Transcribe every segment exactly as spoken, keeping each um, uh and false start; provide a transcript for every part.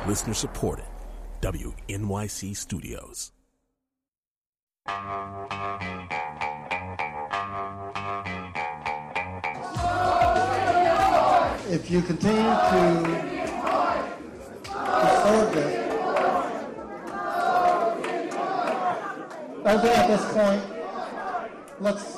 Listener supported. W N Y C Studios. If you continue to disturb this, I think at this point, let's...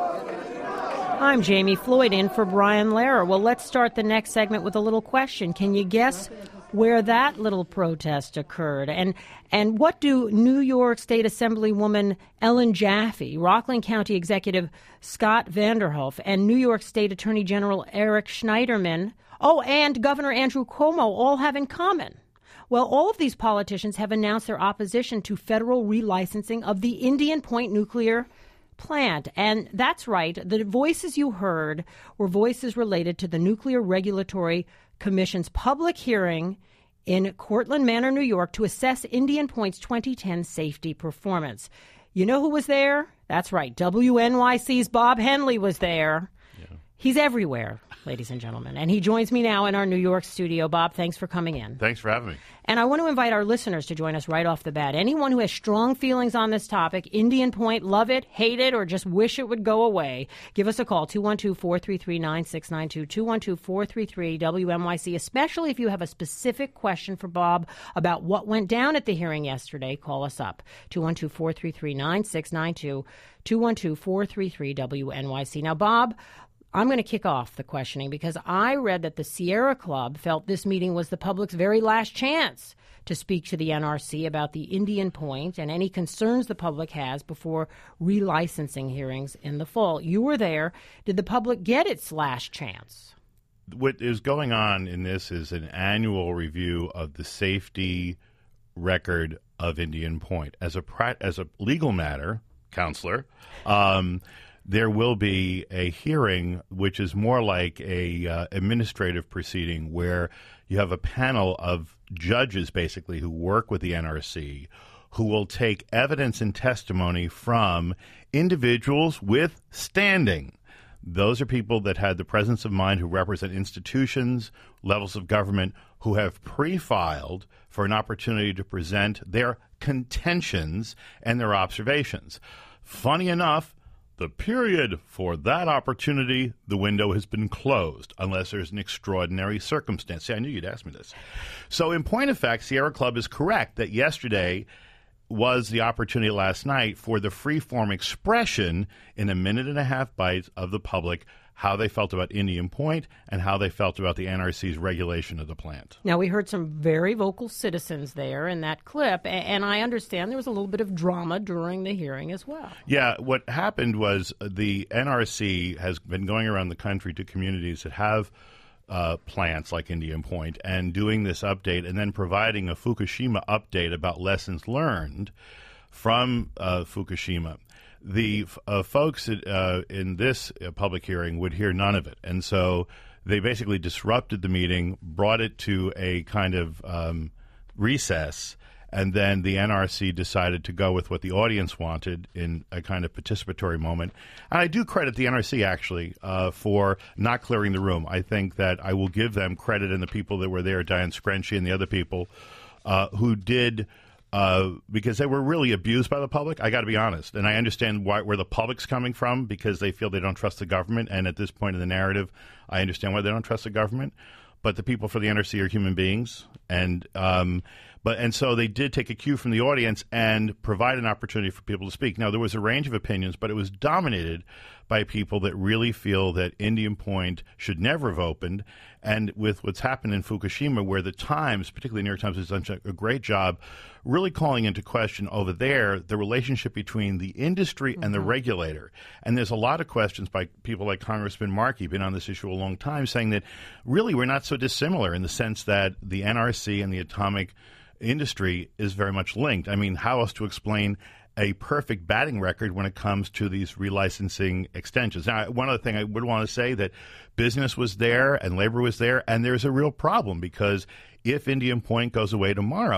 I'm Jamie Floyd in for Brian Lehrer. Well, let's start the next segment with a little question. Can you guess where that little protest occurred? And and what do New York State Assemblywoman Ellen Jaffe, Rockland County Executive Scott Vanderhoef, and New York State Attorney General Eric Schneiderman, oh, and Governor Andrew Cuomo all have in common? Well, all of these politicians have announced their opposition to federal relicensing of the Indian Point nuclear plant. And that's right. The voices you heard were voices related to the Nuclear Regulatory Commission's public hearing in Cortlandt Manor, New York, to assess Indian Point's twenty ten safety performance. You know who was there? That's right. W N Y C's Bob Henley was there. Yeah. He's everywhere, ladies and gentlemen. And he joins me now in our New York studio. Bob, thanks for coming in. Thanks for having me. And I want to invite our listeners to join us right off the bat. Anyone who has strong feelings on this topic, Indian Point, love it, hate it, or just wish it would go away, give us a call, two one two, four three three, nine six nine two, two one two, four three three, W N Y C, especially if you have a specific question for Bob about what went down at the hearing yesterday. Call us up, two one two, four three three, nine six nine two, two one two, four three three, W N Y C. Now, Bob, I'm going to kick off the questioning because I read that the Sierra Club felt this meeting was the public's very last chance to speak to the N R C about the Indian Point and any concerns the public has before relicensing hearings in the fall. You were there. Did the public get its last chance? What is going on in this is an annual review of the safety record of Indian Point. As a as a legal matter, counselor, um, there will be a hearing which is more like a uh, administrative proceeding where you have a panel of judges basically who work with the N R C who will take evidence and testimony from individuals with standing. Those are people that had the presence of mind who represent institutions, levels of government, who have pre-filed for an opportunity to present their contentions and their observations. Funny enough, the period for that opportunity, the window has been closed, unless there's an extraordinary circumstance. See, I knew you'd ask me this. So in point of fact, Sierra Club is correct that yesterday was the opportunity last night for the free-form expression in a minute and a half bite of the public how they felt about Indian Point and how they felt about the N R C's regulation of the plant. Now, we heard some very vocal citizens there in that clip, and I understand there was a little bit of drama during the hearing as well. Yeah, what happened was the N R C has been going around the country to communities that have uh, plants like Indian Point and doing this update and then providing a Fukushima update about lessons learned from uh, Fukushima. The uh, folks uh, in this uh, public hearing would hear none of it. And so they basically disrupted the meeting, brought it to a kind of um, recess, and then the N R C decided to go with what the audience wanted in a kind of participatory moment. And I do credit the N R C, actually, uh, for not clearing the room. I think that I will give them credit and the people that were there, Diane Screnchey and the other people, uh, who did Uh, because they were really abused by the public. I got to be honest. And I understand why, where the public's coming from, because they feel they don't trust the government. And at this point in the narrative, I understand why they don't trust the government. But the people for the N R C are human beings. And um, but and so they did take a cue from the audience and provide an opportunity for people to speak. Now, there was a range of opinions, but it was dominated by people that really feel that Indian Point should never have opened. And with what's happened in Fukushima, where the Times, particularly New York Times, has done a great job really calling into question over there the relationship between the industry mm-hmm. and the regulator. And there's a lot of questions by people like Congressman Markey, been on this issue a long time, saying that really we're not so dissimilar in the sense that the N R C and the atomic industry is very much linked. I mean, how else to explain a perfect batting record when it comes to these relicensing extensions? Now, one other thing I would want to say that business was there and labor was there, and there's a real problem because if Indian Point goes away tomorrow,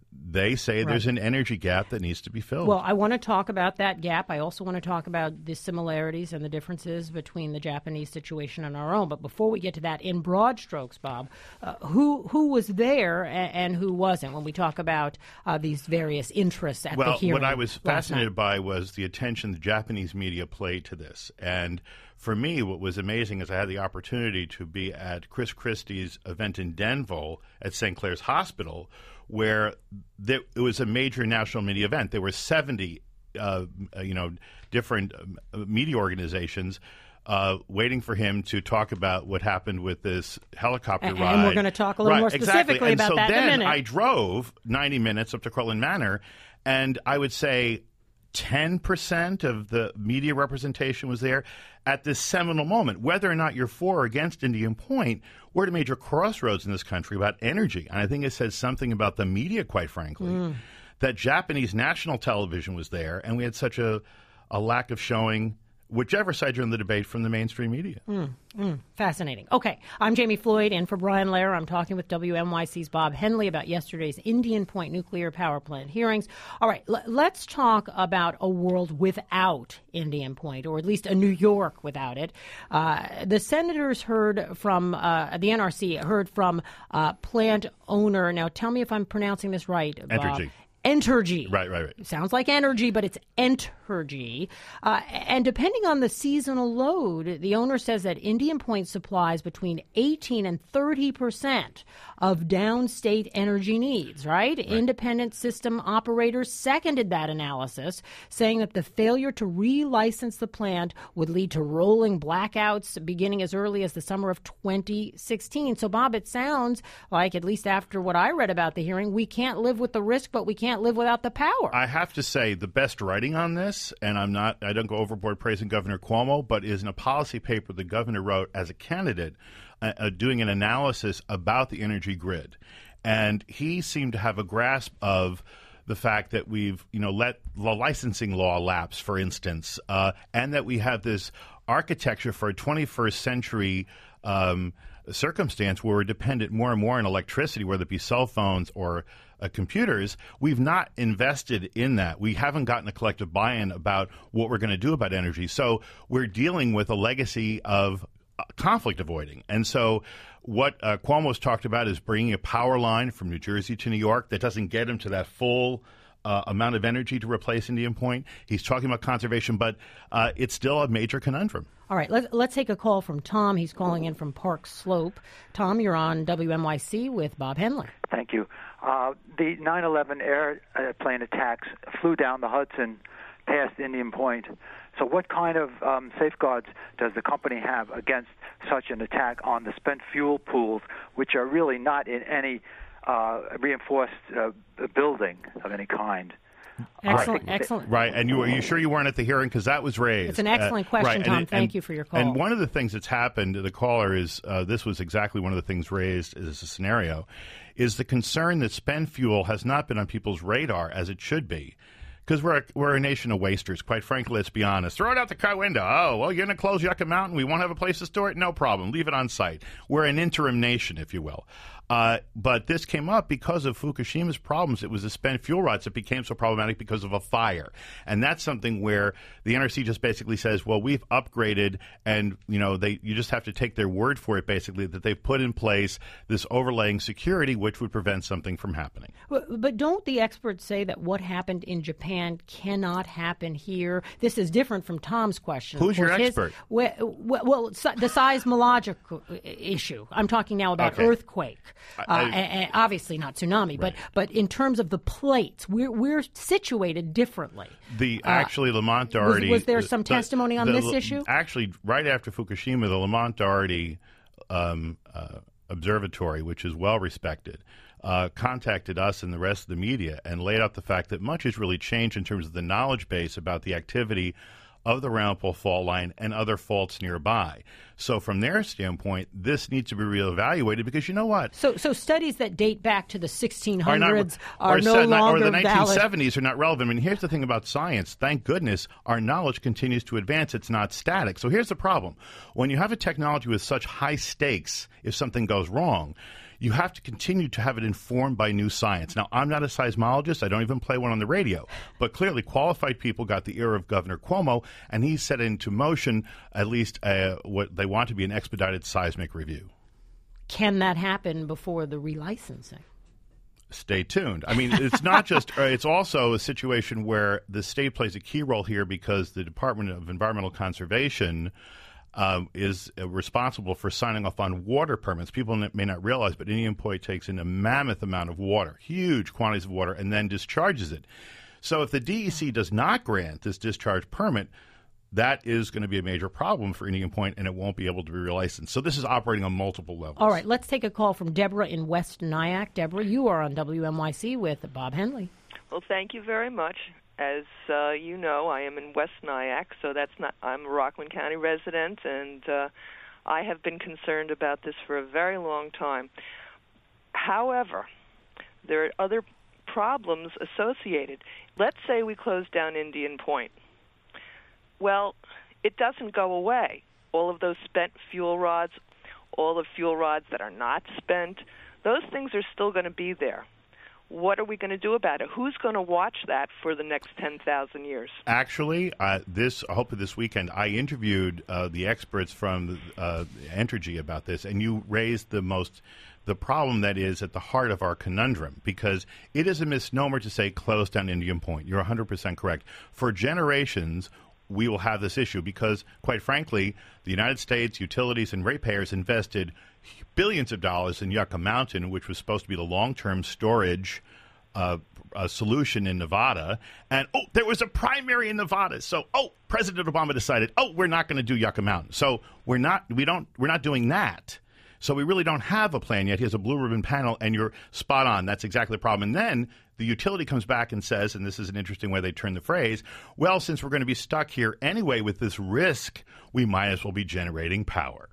they say Right. there's an energy gap that needs to be filled. Well, I want to talk about that gap. I also want to talk about the similarities and the differences between the Japanese situation and our own. But before we get to that, in broad strokes, Bob, uh, who who was there and, and who wasn't when we talk about uh, these various interests at well, the hearing? what I was last fascinated night? by was the attention the Japanese media played to this. And for me, what was amazing is I had the opportunity to be at Chris Christie's event in Denville at Saint Clair's Hospital, where there, it was a major national media event. There were seventy, uh, you know, different uh, media organizations uh, waiting for him to talk about what happened with this helicopter And- ride. and we're gonna talk a little Right, more exactly. specifically And about so that in a then minute. I drove ninety minutes up to Cortlandt Manor, and I would say ten percent of the media representation was there at this seminal moment. Whether or not you're for or against Indian Point, we're at a major crossroads in this country about energy. And I think it says something about the media, quite frankly, Mm. that Japanese national television was there, and we had such a, a lack of showing whichever side you're in the debate from the mainstream media. Mm, mm, fascinating. Okay, I'm Jamie Floyd, and for Brian Lehrer, I'm talking with W N Y C's Bob Henley about yesterday's Indian Point nuclear power plant hearings. All right, l- let's talk about a world without Indian Point, or at least a New York without it. Uh, the senators heard from, uh, the N R C heard from uh, plant owner, now tell me if I'm pronouncing this right, Bob. Entergy. Entergy. Right, right, right. Sounds like energy, but it's Entergy. Uh, and depending on the seasonal load, the owner says that Indian Point supplies between eighteen and thirty percent of downstate energy needs, right? right? Independent system operators seconded that analysis, saying that the failure to relicense the plant would lead to rolling blackouts beginning as early as the summer of twenty sixteen. So, Bob, it sounds like, at least after what I read about the hearing, we can't live with the risk, but we can't live without the power. I have to say the best writing on this, and I'm not, I don't go overboard praising Governor Cuomo, but is in a policy paper the governor wrote as a candidate, uh, uh, doing an analysis about the energy grid. And he seemed to have a grasp of the fact that we've, you know, let the licensing law lapse, for instance, uh, and that we have this architecture for a twenty-first century um, circumstance where we're dependent more and more on electricity, whether it be cell phones or uh, computers. We've not invested in that. We haven't gotten a collective buy-in about what we're going to do about energy. So we're dealing with a legacy of uh, conflict avoiding. And so what uh, Cuomo's talked about is bringing a power line from New Jersey to New York that doesn't get him to that full uh, amount of energy to replace Indian Point. He's talking about conservation, but uh, it's still a major conundrum. All right, let's, let's take a call from Tom. He's calling in from Park Slope. Tom, you're on W N Y C with Bob Henley. Thank you. Uh, the nine eleven airplane attacks flew down the Hudson past Indian Point. So what kind of um, safeguards does the company have against such an attack on the spent fuel pools, which are really not in any uh, reinforced uh, building of any kind? Excellent, Right. excellent. Right, and you, are you sure you weren't at the hearing? Because that was raised. It's an excellent question, right, Tom. and- Thank and- you for your call. And one of the things that's happened, the caller is, uh, this was exactly one of the things raised as a scenario, is the concern that spent fuel has not been on people's radar as it should be. Because we're a, we're a nation of wasters, quite frankly, let's be honest. Throw it out the car window. Oh, well, you're going to close Yucca Mountain. We won't have a place to store it. No problem. Leave it on site. We're an interim nation, if you will. Uh, but this came up because of Fukushima's problems. It was the spent fuel rods that became so problematic because of a fire. And that's something where the N R C just basically says, well, we've upgraded, and you know, they you just have to take their word for it, basically, that they've put in place this overlaying security which would prevent something from happening. But, but don't the experts say that what happened in Japan cannot happen here? This is different from Tom's question. Who's Of your course, his- expert? well, well, si- the seismological issue. I'm talking now about Okay. earthquake. Uh, I- and, and obviously not tsunami, but but in terms of the plates, we're we're situated differently. The actually Lamont Doherty was there some the- testimony on the- this issue? Actually, right after Fukushima, the Lamont Doherty um, uh, Observatory, which is well respected, uh, contacted us and the rest of the media and laid out the fact that much has really changed in terms of the knowledge base about the activity of the Ramapo fault line and other faults nearby. So from their standpoint, this needs to be reevaluated because you know what? So so studies that date back to the sixteen Are not- hundreds are, or no said not- longer or the nineteen valid. seventies are not relevant. I mean, here's the thing about science. Thank goodness our knowledge continues to advance. It's not static. So here's the problem. When you have a technology with such high stakes, if something goes wrong, you have to continue to have it informed by new science. Now, I'm not a seismologist. I don't even play one on the radio. But clearly, qualified people got the ear of Governor Cuomo, and he set into motion at least uh, what they want to be an expedited seismic review. Can that happen before the relicensing? Stay tuned. I mean, it's not just, uh, it's also a situation where the state plays a key role here because the Department of Environmental Conservation um, is uh, responsible for signing off on water permits. People n- may not realize, but Indian Point takes in a mammoth amount of water, huge quantities of water, and then discharges it. So if the D E C does not grant this discharge permit, that is going to be a major problem for Indian Point, and it won't be able to be relicensed. So this is operating on multiple levels. All right, let's take a call from Deborah in West Nyack. Deborah, you are on W M Y C with Bob Henley. Well, thank you very much. As uh, you know, I am in West Nyack, so that's not. I'm a Rockland County resident, and uh, I have been concerned about this for a very long time. However, there are other problems associated. Let's say we close down Indian Point. Well, it doesn't go away. All of those spent fuel rods, all the fuel rods that are not spent, those things are still going to be there. What are we going to do about it? Who's going to watch that for the next ten thousand years? Actually, uh, this hopefully this weekend, I interviewed uh, the experts from uh, Entergy about this, and you raised the most the problem that is at the heart of our conundrum, because it is a misnomer to say close down Indian Point. You're one hundred percent correct. For generations, we will have this issue because, quite frankly, the United States utilities and ratepayers invested billions of dollars in Yucca Mountain, which was supposed to be the long-term storage uh, uh, solution in Nevada. And, oh, there was a primary in Nevada. So, oh, President Obama decided, oh, we're not going to do Yucca Mountain. So we're not, we don't, we're not doing that. So we really don't have a plan yet. He has a blue ribbon panel, and you're spot on. That's exactly the problem. And then the utility comes back and says, and this is an interesting way they turn the phrase, well, since we're going to be stuck here anyway with this risk, we might as well be generating power.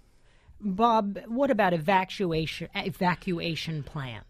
Bob, what about evacuation evacuation plans?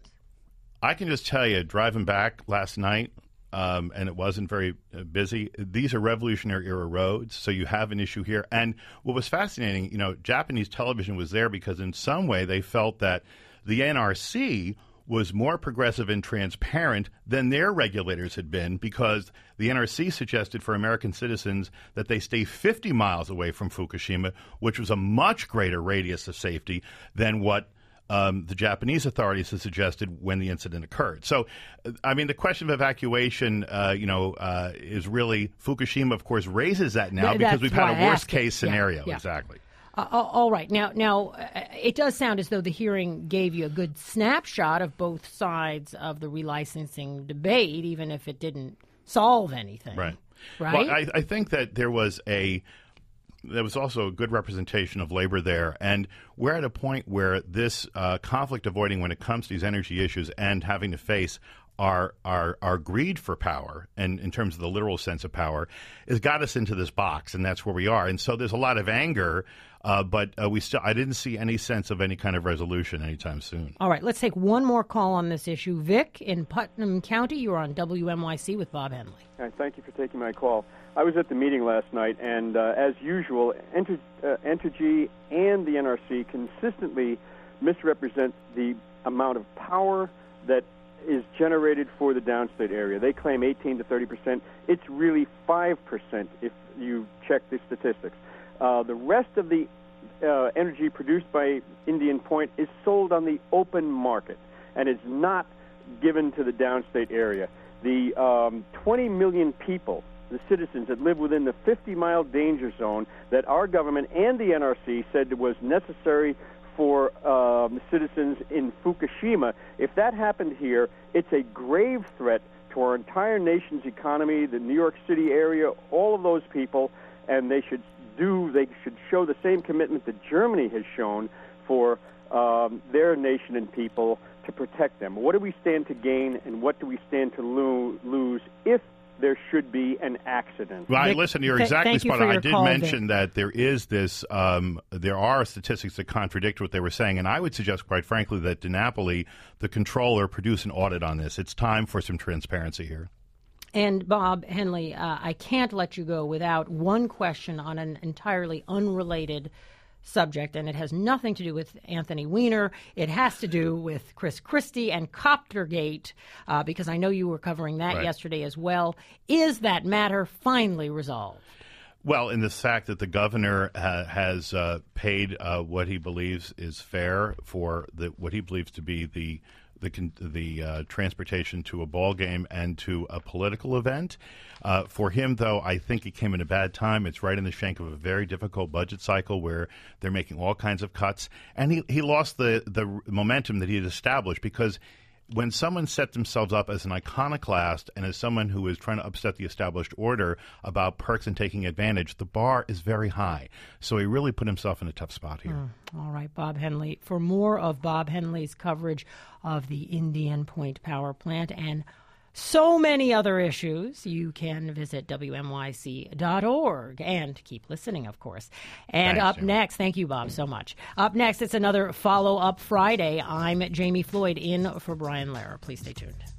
I can just tell you, driving back last night, um, and it wasn't very uh, busy, these are Revolutionary Era roads, so you have an issue here. And what was fascinating, you know, Japanese television was there because in some way they felt that the N R C was more progressive and transparent than their regulators had been, because the N R C suggested for American citizens that they stay fifty miles away from Fukushima, which was a much greater radius of safety than what um, the Japanese authorities had suggested when the incident occurred. So, I mean, the question of evacuation, uh, you know, uh, is really, Fukushima, of course, raises that now Th- because we've had a worst-case scenario. Yeah, yeah. Exactly. Uh, all right. Now, now uh, it does sound as though the hearing gave you a good snapshot of both sides of the relicensing debate, even if it didn't solve anything. Right. Right. Well, I, I think that there was a there was also a good representation of labor there, and we're at a point where this uh, conflict avoiding when it comes to these energy issues and having to face our our our greed for power, and in terms of the literal sense of power, has got us into this box, and that's where we are. And so there's a lot of anger, uh, but uh, we still I didn't see any sense of any kind of resolution anytime soon. All right, let's take one more call on this issue. Vic in Putnam County, you're on W M Y C with Bob Henley. All right, thank you for taking my call. I was at the meeting last night, and uh, as usual, Enter, uh, Entergy and the N R C consistently misrepresent the amount of power that is generated for the downstate area. They claim eighteen to thirty percent. It's really five percent if you check the statistics. Uh, the rest of the uh, energy produced by Indian Point is sold on the open market and is not given to the downstate area. The um, twenty million people, the citizens that live within the fifty-mile danger zone that our government and the N R C said was necessary for um, citizens in Fukushima, if that happened here, it's a grave threat to our entire nation's economy, the New York City area, all of those people, and they should do, they should show the same commitment that Germany has shown for um, their nation and people to protect them. What do we stand to gain, and what do we stand to lo- lose if there should be an accident? Well, Vic, listen, you're th- exactly spot you on. I did call, mention Vic. that there is this, um, there are statistics that contradict what they were saying, and I would suggest, quite frankly, that DiNapoli, the controller, produce an audit on this. It's time for some transparency here. And Bob Henley, uh, I can't let you go without one question on an entirely unrelated subject, and it has nothing to do with Anthony Weiner. It has to do with Chris Christie and Coptergate, uh, because I know you were covering that Right. yesterday as well. Is that matter finally resolved? Well, in the fact that the governor uh, has uh, paid uh, what he believes is fair for the, what he believes to be the the, con- the uh, transportation to a ball game and to a political event. Uh, for him, though, I think it came in a bad time. It's right in the shank of a very difficult budget cycle where they're making all kinds of cuts. And he, he lost the, the momentum that he had established because when someone sets themselves up as an iconoclast and as someone who is trying to upset the established order about perks and taking advantage, the bar is very high. So he really put himself in a tough spot here. Mm. All right, Bob Henley. For more of Bob Henley's coverage of the Indian Point Power Plant and so many other issues, you can visit W M Y C dot org and keep listening, of course. And Thanks, up Jamie. next, thank you, Bob, so much. Up next, it's another Follow Up Friday. I'm Jamie Floyd in for Brian Lehrer. Please stay tuned.